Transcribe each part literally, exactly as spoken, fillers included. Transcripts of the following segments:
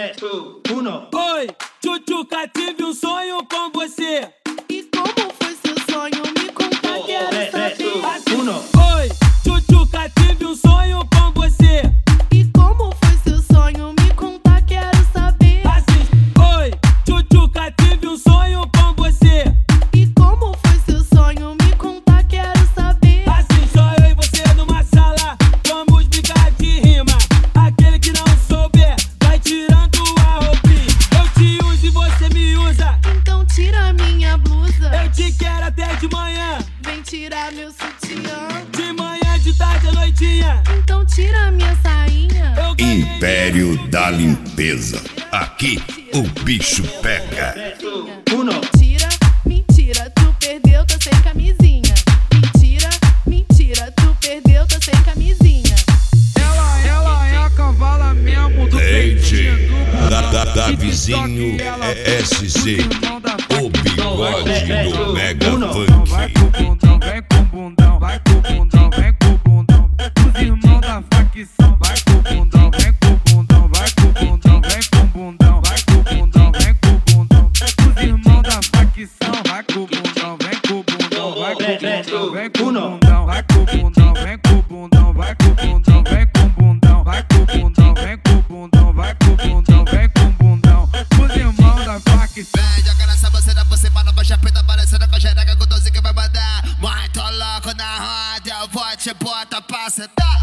Oi, Tchutchuca, tive um sonho com você. E como foi seu sonho? Me conta, quero saber. Oi, Tchutchuca, tive um sonho com você. E como foi seu sonho? Me conta, quero saber. Assim, oi, Tchutchuca, tive um sonho com você. E como foi seu sonho? Me conta, quero saber. Assim, só eu e você numa sala, vamos brincar de rima. Aquele que não souber, vai tirando a roupinha. Eu te uso e você me usa. Então tira minha blusa. Eu te quero até de manhã. Vem tirar meu sutiã. De manhã, de tarde, à noitinha. Então tira minha sainha. Eu ganhei. Império da Limpeza. Aqui o bicho pega. Mentira, mentira, tu perdeu, tá sem camisinha. Mentira, mentira, tu perdeu, tá sem camisinha. Ela, ela é a cavala mesmo do Leite peitinho da, da, da do vizinho é S C. O bigode do Mega Vai Funk. com o bundão, vem com o bundão, vai com o bundão, vem com o bundão. Os irmãos da facção, vai com o bundão, vem com o bundão, vai com o bundão, vem com o bundão, vai com o bundão, vem com o bundão. Os irmãos da facção, vai com o bundão, vem com o bundão, vai com o bundão, vem com o bundão, vai com o bundão, vem com o bundão, vai com o bundão, vem com o bundão, vai com o bundão, vem com o bundão, vai com o bundão, vem com o bundão. Os irmãos da facção. Vem, joga nessa buceta por cima, não baixa preta, parecendo com a xereca com doze que vai mandar. Muito louco na roda, eu vou te botar pra sentar.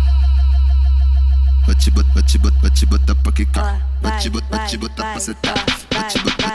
Vou te botar, vou te botar, vou te botar pra quicar. Vou te botar, vou te botar pra sentar. Vou te botar.